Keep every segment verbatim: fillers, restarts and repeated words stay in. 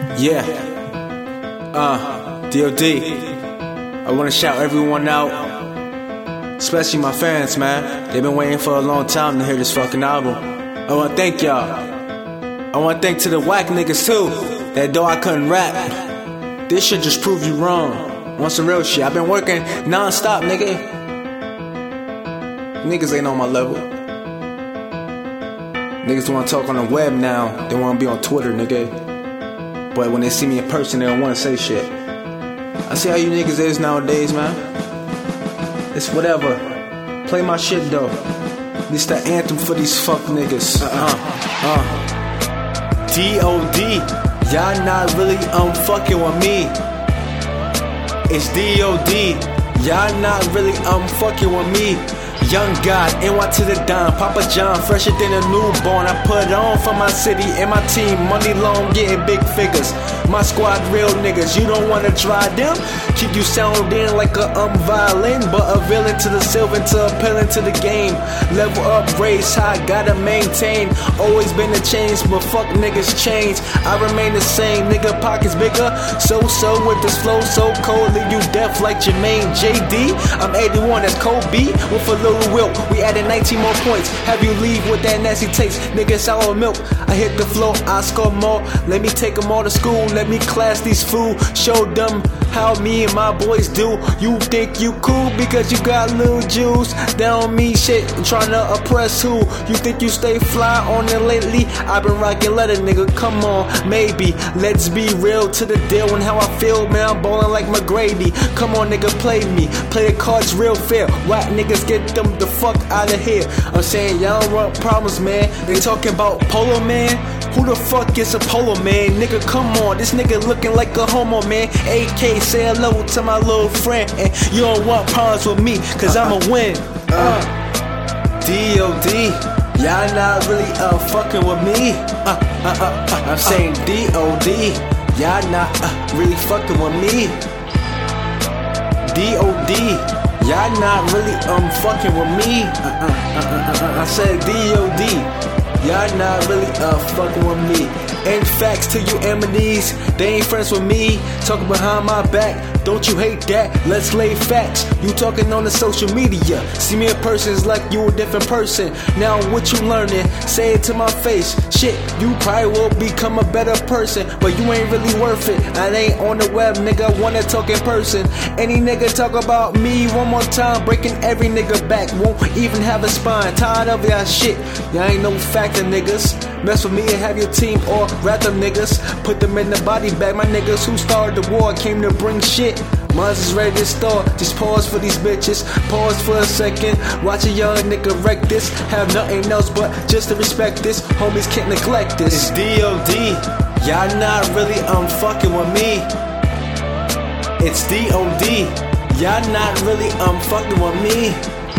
Yeah, uh, D O D. I wanna shout everyone out, especially my fans, man. They've been waiting for a long time to hear this fucking album. I wanna thank y'all. I wanna thank to the whack niggas too, that though I couldn't rap, this shit just proved you wrong. Want some real shit? I've been working non-stop, nigga. Niggas ain't on my level. Niggas wanna talk on the web now, they wanna be on Twitter, nigga. But when they see me in person, they don't wanna say shit. I see how you niggas is nowadays, man. It's whatever. Play my shit though. This the anthem for these fuck niggas. Uh-uh. Uh. D O D. Y'all not really um fucking with me. It's D O D. Y'all not really um fucking with me. Young God, N Y to the dime, Papa John, fresher than a newborn. I put on for my city and my team, money long, getting big figures. My squad real niggas, you don't wanna try them? Keep you sounding like a um violin, but a villain to the sylvan to appealing to the game. Level up, raise high, gotta maintain. Always been the change, but fuck niggas change. I remain the same, nigga pockets bigger. So so with this flow so cold, leave you deaf like Jermaine J D. I'm eighty-one, that's Kobe with a little Wilt. We added nineteen more points. Have you leave with that nasty taste, nigga sour milk. I hit the floor, I score more. Let me take them all to school. Let me class these fools. Show them how me and my boys do. You think you cool because you got little juice? That don't mean shit. I'm trying to oppress who? You think you stay fly on it lately? I've been rocking leather, nigga. Come on, maybe. Let's be real to the deal and how I feel, man. I'm ballin' like McGrady. Come on, nigga, play me. Play the cards real fair. Whack niggas get them the fuck out of here. I'm saying y'all don't want problems, man. They talking about Polo Man. Who the fuck is a Polo Man? Nigga, come on. This nigga looking like a homo, man. A K, say hello to my little friend. And you don't want problems with me, cause I'ma win. Uh, D O D. Y'all not really uh fucking with me. Uh, uh, uh, uh, I'm saying D O D. Y'all not uh, really fucking with me. D O D. Y'all not really um fucking with me. Uh, uh, uh, uh, uh, I said D O D. Y'all not really uh fucking with me. And facts to you enemies, they ain't friends with me. Talking behind my back, don't you hate that? Let's lay facts. You talking on the social media. See me in person, it's like you a different person. Now what you learning? Say it to my face. Shit, you probably will become a better person, but you ain't really worth it. I ain't on the web, nigga, wanna talk in person. Any nigga talk about me one more time, breaking every nigga back. Won't even have a spine. Tired of y'all shit. Y'all ain't no factor, niggas. Mess with me and have your team or rather niggas. Put them in the body bag. My niggas who started the war came to bring shit. Mines is ready to start. Just pause for these bitches. Pause for a second. Watch a young nigga wreck this. Have nothing else but just to respect this. Homies can't neglect this. It's D O D. Y'all not really um fucking with me. It's D O D. Y'all not really um fucking with me.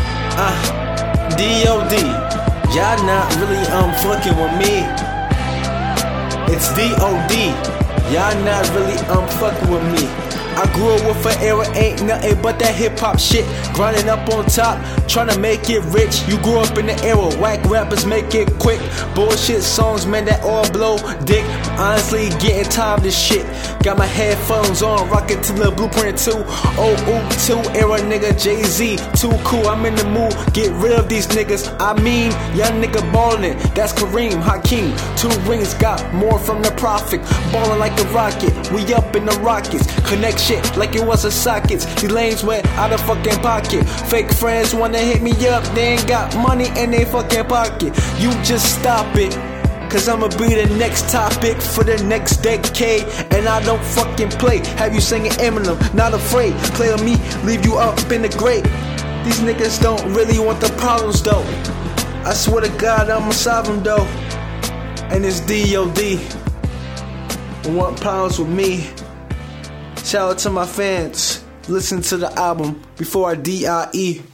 Uh, D O D. Y'all not really um fucking with me. It's D O D. Y'all not really um fucking with me. I grew up with an era, ain't nothing but that hip-hop shit. Grinding up on top, trying to make it rich. You grew up in the era, whack rappers make it quick. Bullshit songs, man, that all blow dick. Honestly, getting tired of this shit. Got my headphones on, rockin' to the Blueprint two. Oh, ooh, two era nigga, Jay-Z. Too cool, I'm in the mood, get rid of these niggas. I mean, young nigga ballin', that's Kareem, Hakeem. Two rings, got more from the prophet. Ballin' like a rocket, we up in the rockets. Connect shit like it was a sockets. These lanes went out of fucking pocket. Fake friends wanna hit me up, they ain't got money in their fucking pocket. You just stop it, cause I'ma be the next topic for the next decade. And I don't fucking play. Have you singing Eminem, not afraid. Play on me, leave you up in the grave. These niggas don't really want the problems though. I swear to God I'ma solve them though. And it's D O D. Want problems with me? Shout out to my fans. Listen to the album before I D I E.